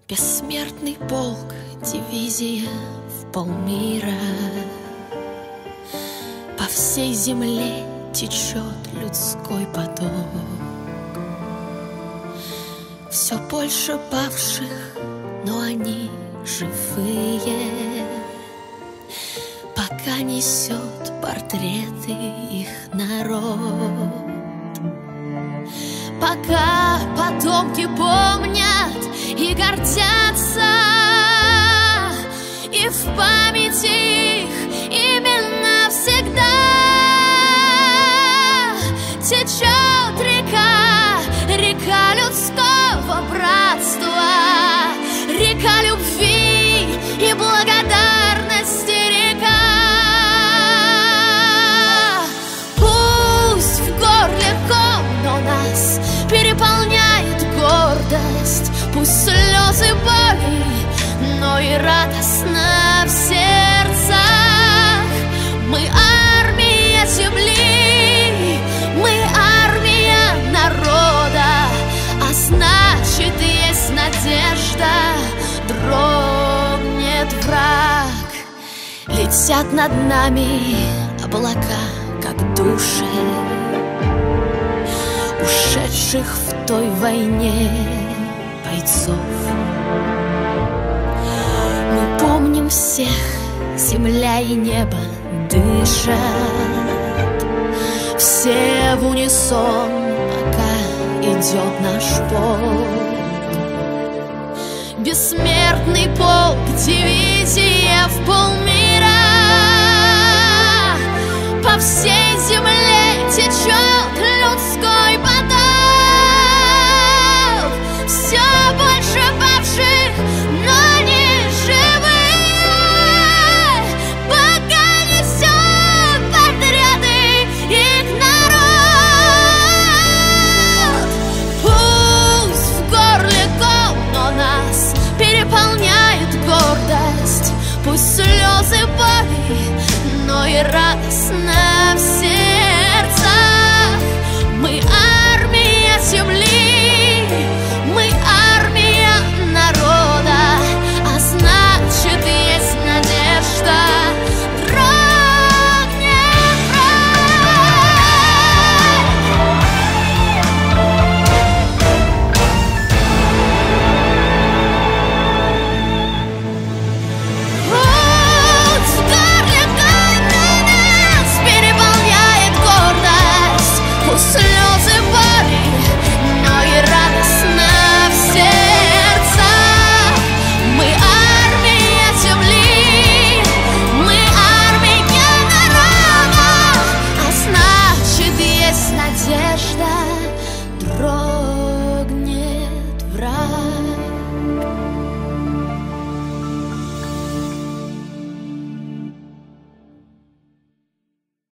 Бессмертный полк, дивизия в полмира. По всей земле течет людской поток. Все больше павших, но они живые. Пока несет портреты их народ. Пока потомки помнят и гордятся, и в памяти их именно всегда течет река, река людского братства, река любви и благодарности река. Пусть в горле ком, но нас переполняет гордость, пусть слезы боли, но и радостно в сердцах. Мы армия земли, мы армия народа, а значит есть надежда, дрогнет враг. Летят над нами облака, как души ушедших в той войне бойцов. Мы помним всех, земля и небо дышат, все в унисон, пока идет наш полк. Бессмертный полк, дивизия в полмира. По всей земле течет людской поток. Все больше павших, но не живых. Пока несет портреты их народ. Пусть в горле ком, но нас переполняет гордость. Пусть слезы боли, но и радостно